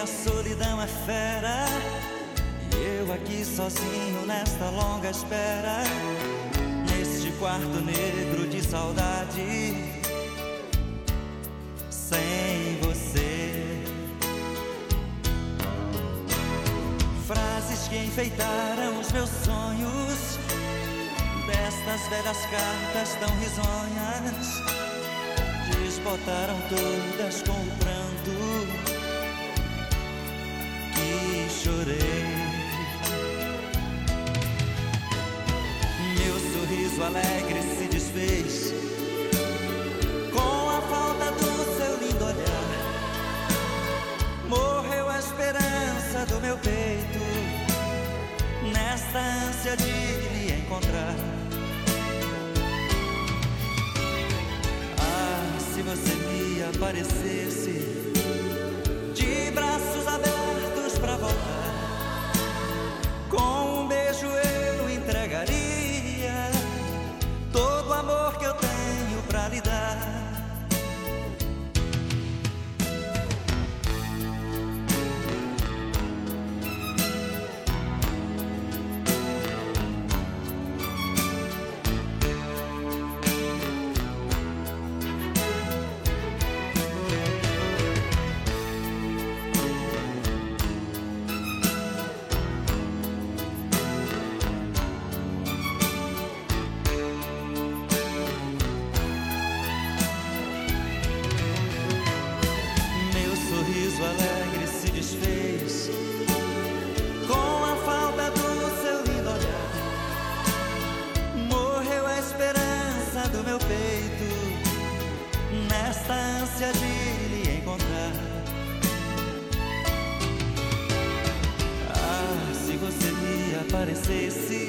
a solidão é fera, e eu aqui sozinho nesta longa espera, neste quarto negro de saudade, sem você. Frases que enfeitaram os meus sonhos, destas velhas cartas tão risonhas, desbotaram todas com o pranto que chorei. Meu sorriso alegre se desfez com a falta do seu lindo olhar. Morreu a esperança do meu peito nesta ânsia de lhe encontrar. Se você me aparecesse de braços abertos pra voltar, com um beijo eu entregaria todo o amor que eu tenho pra lhe dar. Alegre se desfez com a falta do seu lindo olhar. Morreu a esperança do meu peito nesta ânsia de lhe encontrar. Ah, se você me aparecesse